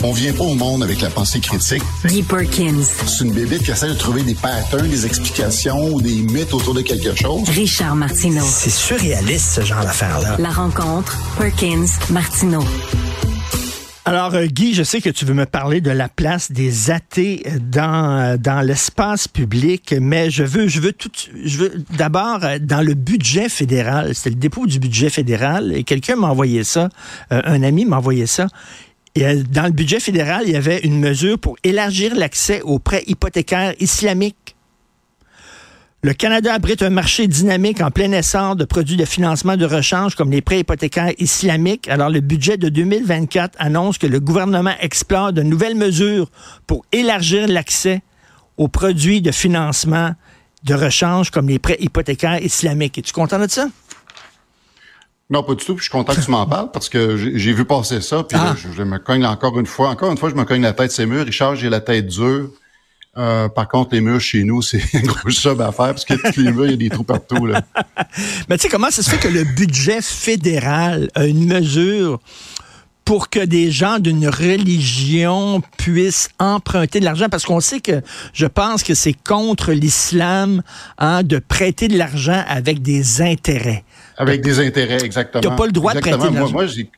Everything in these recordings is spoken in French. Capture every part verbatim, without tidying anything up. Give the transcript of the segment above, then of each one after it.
On vient pas au monde avec la pensée critique. Guy Perkins. C'est une bébête qui essaie de trouver des patterns, des explications ou des mythes autour de quelque chose. Richard Martineau. C'est surréaliste, ce genre d'affaire-là. La rencontre, Perkins-Martineau. Alors, euh, Guy, je sais que tu veux me parler de la place des athées dans, dans l'espace public, mais je veux, je veux tout, je veux d'abord dans le budget fédéral. C'est le dépôt du budget fédéral et quelqu'un m'a envoyé ça, euh, un ami m'a envoyé ça. Et euh, dans le budget fédéral, il y avait une mesure pour élargir l'accès aux prêts hypothécaires islamiques. Le Canada abrite un marché dynamique en plein essor de produits de financement de rechange comme les prêts hypothécaires islamiques. Alors, le budget de deux mille vingt-quatre annonce que le gouvernement explore de nouvelles mesures pour élargir l'accès aux produits de financement de rechange comme les prêts hypothécaires islamiques. Es-tu content de ça? Non, pas du tout. Puis je suis content que tu m'en parles parce que j'ai, j'ai vu passer ça. Puis ah. là, je, je me cogne encore une fois. Encore une fois, je me cogne la tête ces murs. Richard, j'ai la tête dure. Euh, par contre, les murs chez nous, c'est un gros job à faire parce que tous les murs, il y a des trous partout, là. Mais tu sais, comment ça se fait que le budget fédéral a une mesure pour que des gens d'une religion puissent emprunter de l'argent? Parce qu'on sait que, je pense que c'est contre l'islam, hein, de prêter de l'argent avec des intérêts. Avec des intérêts, exactement. Tu n'as pas le droit exactement. de prêter de l'argent. Moi, moi j'ai...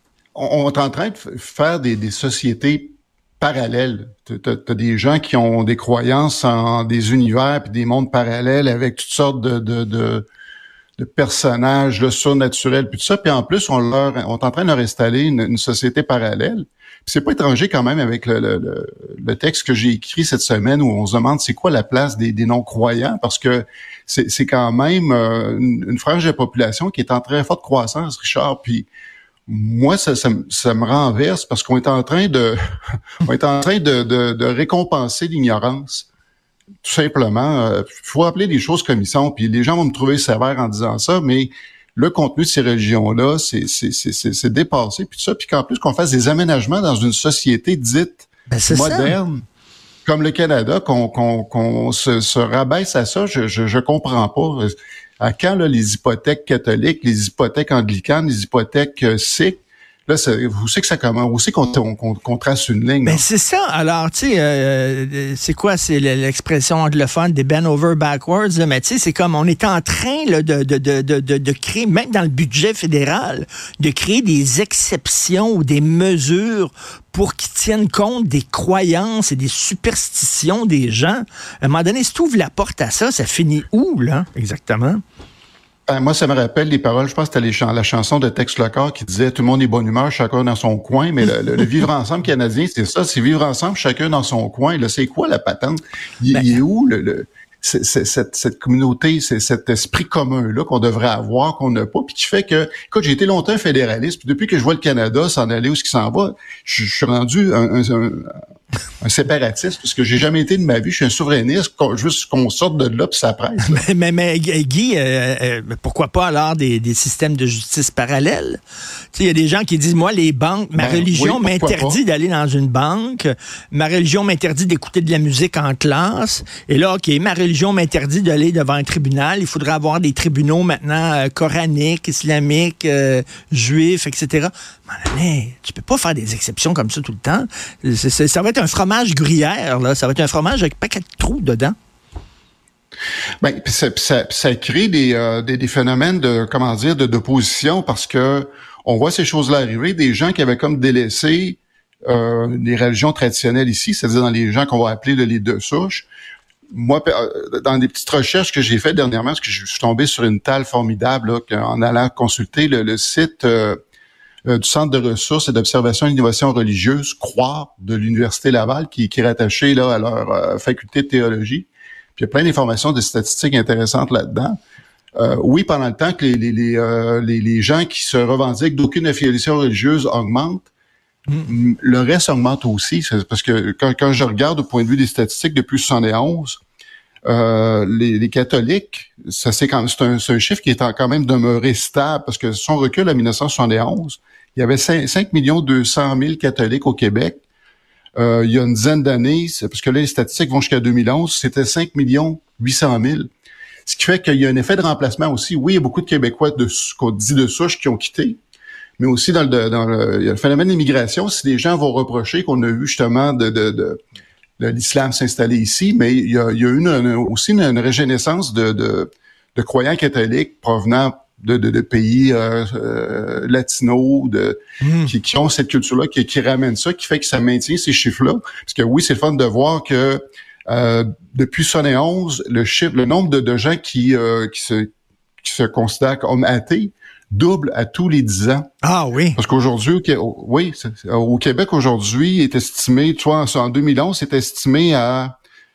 On est en train de faire des, des sociétés parallèles. T'as, t'as des gens qui ont des croyances en des univers puis des mondes parallèles avec toutes sortes de, de, de, de personnages là, surnaturels puis tout ça. Puis en plus, on leur, on est en train de leur installer une, une société parallèle. Puis c'est pas étranger quand même avec le, le, le texte que j'ai écrit cette semaine où on se demande c'est quoi la place des, des non-croyants parce que c'est, c'est quand même euh, une, une frange de la population qui est en très forte croissance, Richard. Puis moi, ça, ça, ça me renverse parce qu'on est en train de, on est en train de, de, de récompenser l'ignorance. Tout simplement, il euh, faut appeler les choses comme ils sont. Puis les gens vont me trouver sévère en disant ça, mais le contenu de ces religions-là, c'est, c'est, c'est, c'est, c'est dépassé. Puis tout ça, puis qu'en plus qu'on fasse des aménagements dans une société dite ben, moderne, ça. Comme le Canada, qu'on, qu'on, qu'on se, se rabaisse à ça, je, je, je comprends pas. À quand là, les hypothèques catholiques, les hypothèques anglicanes, les hypothèques euh, sikh, là, ça, vous savez que ça commence, vous savez qu'on, qu'on, qu'on trace une ligne. Ben c'est ça. Alors, tu sais, euh, c'est quoi, c'est l'expression anglophone des bend over backwards, là, mais tu sais, c'est comme on est en train là, de, de, de, de, de créer, même dans le budget fédéral, de créer des exceptions ou des mesures pour qu'ils tiennent compte des croyances et des superstitions des gens. À un moment donné, si tu ouvres la porte à ça, ça finit où, là, exactement? Ben, moi, ça me rappelle les paroles, je pense que c'était les ch- la chanson de Tex Locard qui disait « Tout le monde est bonne humeur, chacun dans son coin », mais le, le, le vivre ensemble canadien, c'est ça, c'est vivre ensemble, chacun dans son coin. Là, c'est quoi la patente? Il, ben, il est où le... le C'est, c'est, cette, cette communauté, c'est cet esprit commun-là qu'on devrait avoir, qu'on n'a pas, puis qui fait que, écoute, j'ai été longtemps fédéraliste, puis depuis que je vois le Canada s'en aller où ce qui s'en va, je, je suis rendu un, un, un, un séparatiste, parce que j'ai jamais été de ma vie, je suis un souverainiste, juste qu'on sorte de là, puis ça presse. Mais, mais, mais Guy, euh, euh, pourquoi pas alors des, des systèmes de justice parallèles? Tu sais, il y a des gens qui disent, moi, les banques, ma ben, religion oui, m'interdit d'aller dans une banque, ma religion m'interdit d'écouter de la musique en classe, et là, OK, ma religion religion m'interdit d'aller devant un tribunal. Il faudrait avoir des tribunaux maintenant euh, coraniques, islamiques, euh, juifs, et cetera. Mais tu peux pas faire des exceptions comme ça tout le temps. C'est, c'est, ça va être un fromage gruyère, là. Ça va être un fromage avec un paquet de trous dedans. Ben, pis ça, pis ça, pis ça crée des, euh, des, des phénomènes de, comment dire, de, d'opposition parce que on voit ces choses-là arriver. Des gens qui avaient comme délaissé euh, les religions traditionnelles ici, c'est-à-dire dans les gens qu'on va appeler là, les deux souches. Moi, dans des petites recherches que j'ai faites dernièrement, parce que je suis tombé sur une talle formidable là, en allant consulter le, le site euh, euh, du Centre de ressources et d'observation et d'innovation religieuse, Croire, de l'Université Laval, qui, qui est rattaché là, à leur euh, faculté de théologie. Puis il y a plein d'informations, des statistiques intéressantes là-dedans. Euh, oui, pendant le temps que les, les, les, euh, les, les gens qui se revendiquent d'aucune affiliation religieuse augmentent, Mmh. le reste augmente aussi, c'est parce que quand, quand je regarde au point de vue des statistiques depuis soixante et onze, euh, les, les catholiques, ça c'est quand c'est un, c'est un chiffre qui est quand même demeuré stable parce que son recul à dix-neuf cent soixante et onze, il y avait cinq millions deux cent mille catholiques au Québec. Euh, il y a une dizaine d'années, c'est parce que là les statistiques vont jusqu'à deux mille onze, c'était cinq millions huit cent mille. Ce qui fait qu'il y a un effet de remplacement aussi. Oui, il y a beaucoup de Québécois de qu'on dit de souche qui ont quitté. mais aussi dans le, dans le, il y a le phénomène d'immigration. Si des gens vont reprocher qu'on a vu justement de, de, de, de l'islam s'installer ici, mais il y a, il y a eu une, une, aussi une, une régénérescence de, de, de croyants catholiques provenant de, de, de pays euh, euh, latinos, de mmh. qui, qui ont cette culture-là, qui, qui ramène ça, qui fait que ça maintient ces chiffres-là. Parce que oui, c'est le fun de voir que euh, depuis soixante et onze, le chiffre, le nombre de, de gens qui, euh, qui se qui se considèrent comme athées double à tous les dix ans. Ah oui. Parce qu'aujourd'hui, au, oui, au Québec aujourd'hui est estimé, tu vois, en deux mille onze, c'est estimé à,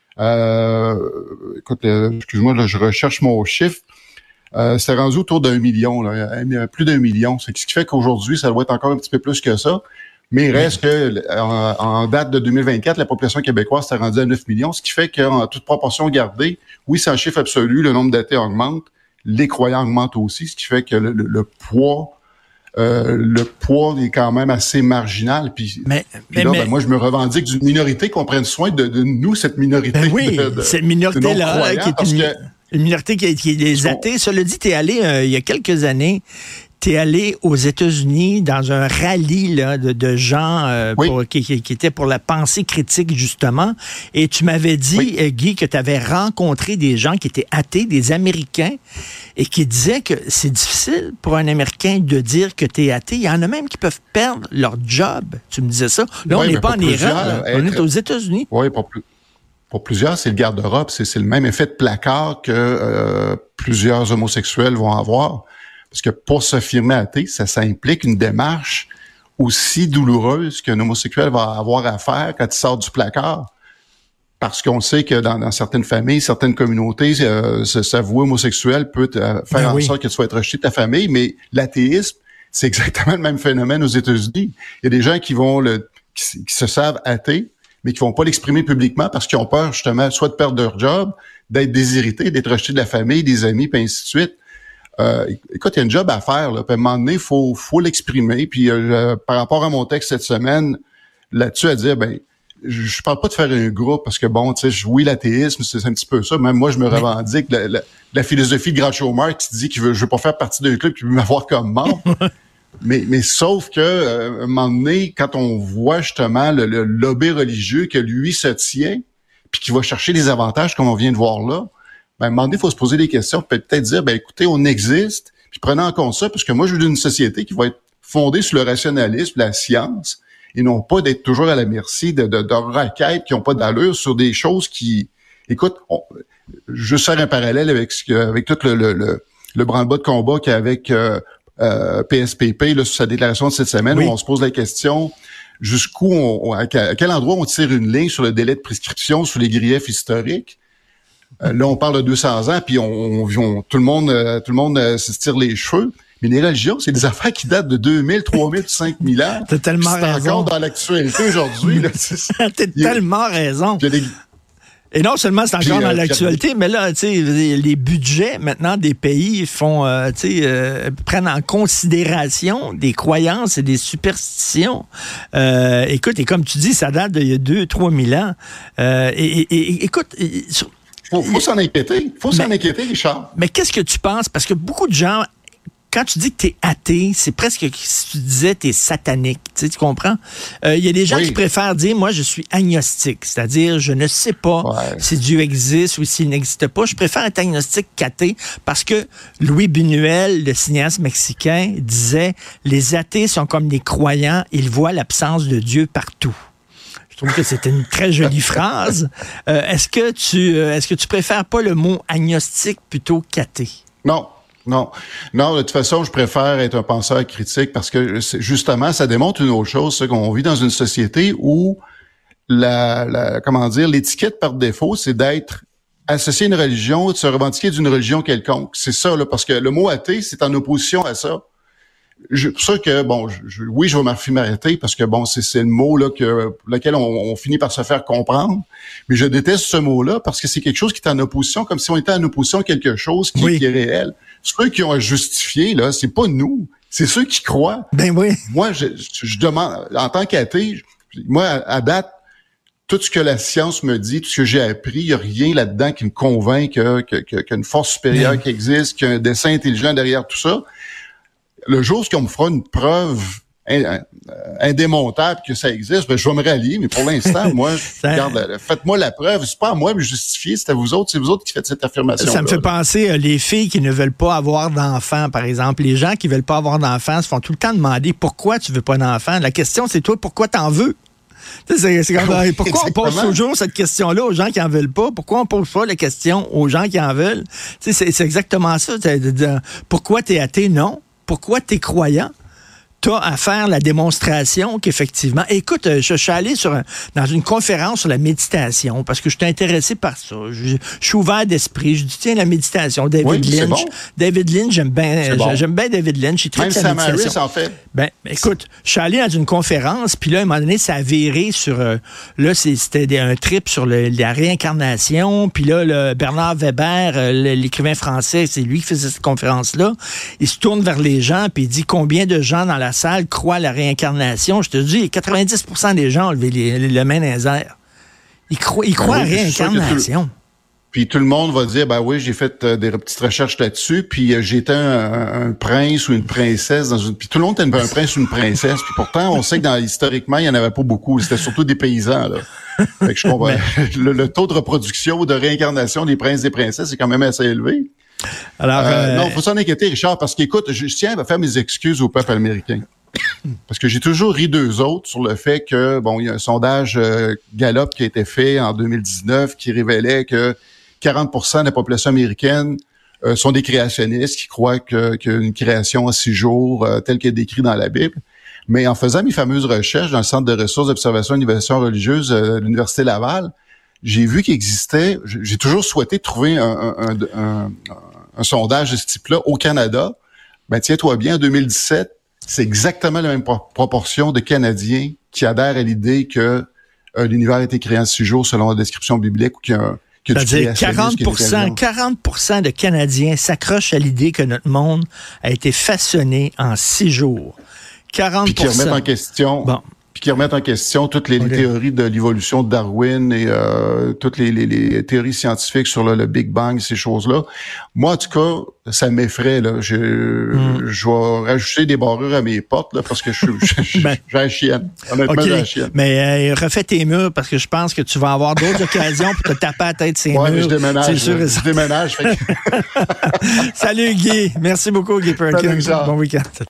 euh, écoute, euh, excuse-moi, là, je recherche mon chiffre. Euh, c'est rendu autour d'un million, là, plus d'un million. C'est ce qui fait qu'aujourd'hui, ça doit être encore un petit peu plus que ça. Mais il reste que, en, en date de deux mille vingt-quatre, la population québécoise s'est rendue à neuf millions, ce qui fait qu'en toute proportion gardée, oui, c'est un chiffre absolu, le nombre d'athées augmente, les croyants augmentent aussi, ce qui fait que le, le, le poids, euh, le poids est quand même assez marginal. Puis, mais, puis mais, là, mais, ben, moi, je me revendique d'une minorité qu'on prenne soin de, de nous, cette minorité. Ben oui, de, de, cette minorité-là, qui est une, que, une minorité qui est, qui est des athées. Cela dit, t'es allé euh, il y a quelques années. T'es allé aux États-Unis dans un rallye là, de, de gens euh, oui. pour, qui, qui, qui étaient pour la pensée critique, justement. Et tu m'avais dit, oui. euh, Guy, que tu avais rencontré des gens qui étaient athées, des Américains, et qui disaient que c'est difficile pour un Américain de dire que tu es athée. Il y en a même qui peuvent perdre leur job. Tu me disais ça. Là, oui, on n'est pas en Iran, là. Être... on est aux États-Unis. Oui, pour, plus, pour plusieurs, c'est le garde-robe. C'est, c'est le même effet de placard que euh, plusieurs homosexuels vont avoir. Parce que pour s'affirmer athée, ça, ça implique une démarche aussi douloureuse qu'un homosexuel va avoir à faire quand il sort du placard. Parce qu'on sait que dans, dans certaines familles, certaines communautés, euh, s'avouer homosexuel peut te, euh, faire ben en oui. sorte que tu sois rejeté de ta famille, mais l'athéisme, c'est exactement le même phénomène aux États-Unis. Il y a des gens qui vont le qui, qui se savent athées, mais qui vont pas l'exprimer publiquement parce qu'ils ont peur justement soit de perdre leur job, d'être désirrités, d'être rejetés de la famille, des amis, puis ainsi de suite. Euh, écoute, il y a un job à faire, là. Puis à un moment donné, il faut, faut l'exprimer. Puis euh, par rapport à mon texte cette semaine, là-dessus, à dire, ben, je, je parle pas de faire un groupe parce que bon, tu sais, oui, l'athéisme, c'est un petit peu ça. Même moi, je me revendique la, la, la philosophie de Grand Chômeur qui dit qu'il veut, je veux pas faire partie d'un club qui veut m'avoir comme membre. mais, mais sauf que, euh, à un moment donné, quand on voit justement le, le lobby religieux que lui se tient, puis qui va chercher des avantages comme on vient de voir là, ben, à un moment donné, il faut se poser des questions, peut-être dire, ben, écoutez, on existe, puis prenez en compte ça, parce que moi, je veux d'une société qui va être fondée sur le rationalisme, la science, et non pas d'être toujours à la merci de, de, de requêtes qui n'ont pas d'allure sur des choses qui, écoute, on, je sers un parallèle avec ce que, avec tout le, le, le, le branle-bas de combat qu'il y a avec euh, euh, P S P P, là, sur sa déclaration de cette semaine, oui. où on se pose la question, jusqu'où, on, à quel endroit on tire une ligne sur le délai de prescription, sur les griefs historiques. Euh, là, on parle de deux cents ans, puis on, on, on tout le monde, euh, tout le monde euh, se tire les cheveux. Mais les religions, c'est des affaires qui datent de deux mille, trois mille, cinq mille ans. T'as tellement c'est raison. C'est encore dans l'actualité aujourd'hui. Là, T'as tellement raison. Des... Et non seulement c'est encore puis, dans euh, l'actualité, mais là, tu sais, les budgets maintenant des pays font, euh, tu sais, euh, prennent en considération des croyances et des superstitions. Euh, écoute, et comme tu dis, ça date d'il y a deux, trois mille ans. Euh, et, et, et écoute. Et, sur, Faut, faut s'en inquiéter. Faut mais, s'en inquiéter, Richard. Mais qu'est-ce que tu penses? Parce que beaucoup de gens, quand tu dis que tu es athée, c'est presque si tu disais que tu es satanique. Tu sais, tu comprends? Il euh, y a des gens oui. qui préfèrent dire, moi, je suis agnostique. C'est-à-dire, je ne sais pas ouais. si Dieu existe ou s'il n'existe pas. Je préfère être agnostique qu'athée parce que Louis Buñuel, le cinéaste mexicain, disait, les athées sont comme les croyants, ils voient l'absence de Dieu partout. Je trouve que c'était une très jolie phrase. Euh, est-ce que tu euh, est-ce que tu préfères pas le mot agnostique plutôt qu'athée? Non, non. Non, de toute façon, je préfère être un penseur critique parce que justement, ça démontre une autre chose, c'est qu'on vit dans une société où la, la comment dire, l'étiquette par défaut, c'est d'être associé à une religion, de se revendiquer d'une religion quelconque. C'est ça, là, parce que le mot athée, c'est en opposition à ça. C'est pour ça que, bon, je, oui, je vais m'arrêter parce que, bon, c'est, c'est le mot là que lequel on, on finit par se faire comprendre. Mais je déteste ce mot-là parce que c'est quelque chose qui est en opposition, comme si on était en opposition à quelque chose qui, oui. qui est réel. Ceux qui ont à justifier, là, c'est pas nous, c'est ceux qui croient. Ben oui. Moi, je, je demande, en tant qu'athée, moi, à, à date, tout ce que la science me dit, tout ce que j'ai appris, il n'y a rien là-dedans qui me convainc que, que, que, qu'il y a une force supérieure oui. qui existe, qu'il y a un dessein intelligent derrière tout ça. le jour où on me fera une preuve indémontable que ça existe, ben je vais me rallier, mais pour l'instant, moi, je regarde, faites-moi la preuve. C'est pas à moi de me justifier, c'est à vous autres, c'est vous autres qui faites cette affirmation. Ça me fait penser euh, les filles qui ne veulent pas avoir d'enfants, par exemple. Les gens qui veulent pas avoir d'enfants se font tout le temps demander pourquoi tu veux pas d'enfants. La question, c'est toi, pourquoi t'en veux? C'est, c'est comme, oui, pourquoi on pose toujours cette question-là aux gens qui en veulent pas? Pourquoi on pose pas la question aux gens qui en veulent? C'est, c'est exactement ça. De, de, de, pourquoi t'es athée? Non. Pourquoi t'es croyant? T'as à faire la démonstration qu'effectivement... Écoute, je, je suis allé sur un, dans une conférence sur la méditation parce que je suis intéressé par ça. Je, je suis ouvert d'esprit. Je dis, tiens, la méditation. David oui, Lynch. Bon. David Lynch, j'aime bien bon. j'aime bien David Lynch. Il Même Sam Harris, en fait. Ben, écoute, je suis allé dans une conférence, puis là, à un moment donné, ça a viré sur... Euh, là, c'était des, un trip sur le, la réincarnation, puis là, le Bernard Weber, euh, l'écrivain français, c'est lui qui faisait cette conférence-là. Il se tourne vers les gens, puis il dit combien de gens dans la salle croient à la réincarnation. Je te dis, quatre-vingt-dix pour cent des gens ont levé les, les, les mains dans les airs. Ils croient, ils croient oui, à la réincarnation. Puis tout le monde va dire, ben oui, j'ai fait euh, des petites recherches là-dessus, puis euh, j'étais un, un prince ou une princesse dans une... Puis tout le monde était un prince ou une princesse, puis pourtant, on sait que dans, historiquement, il n'y en avait pas beaucoup. C'était surtout des paysans, là. Fait que je comprends. le, le taux de reproduction ou de réincarnation des princes et des princesses est quand même assez élevé. Alors, euh, euh... non, faut s'en inquiéter, Richard, parce qu'écoute, je, je tiens à faire mes excuses au peuple américain. Parce que j'ai toujours ri d'eux autres sur le fait que, bon, il y a un sondage euh, Gallup qui a été fait en deux mille dix-neuf qui révélait que quarante pour cent de la population américaine euh, sont des créationnistes qui croient que, qu'une création en six jours, euh, telle qu'elle est décrite dans la Bible. Mais en faisant mes fameuses recherches dans le Centre de ressources d'observation et d'innovation religieuse euh, de l'Université Laval, j'ai vu qu'il existait, j'ai toujours souhaité trouver un, un, un, un, un sondage de ce type-là au Canada. Ben tiens-toi bien, en deux mille dix-sept, c'est exactement la même pro- proportion de Canadiens qui adhèrent à l'idée que euh, l'univers a été créé en six jours selon la description biblique ou qu'il y a un C'est-à-dire quarante pour cent, quarante pour cent de Canadiens s'accrochent à l'idée que notre monde a été façonné en six jours. quarante pour cent. Puis qui remettent en question... Bon. Puis qui remettent en question toutes les, okay. les théories de l'évolution de Darwin et euh, toutes les, les, les théories scientifiques sur le, le Big Bang, ces choses-là. Moi, en tout cas, ça m'effraie. Là. Je, mm. je vais rajouter des barrures à mes portes là, parce que je, je, je, ben, j'ai la chienne. Honnêtement, okay. j'ai la chienne. Mais euh, refais tes murs parce que je pense que tu vas avoir d'autres occasions pour te taper à la tête ces ouais, murs. Je déménage. C'est sûr, je, je déménage. Fait que... Salut Guy. Merci beaucoup, Guy Perkins. Bon week-end.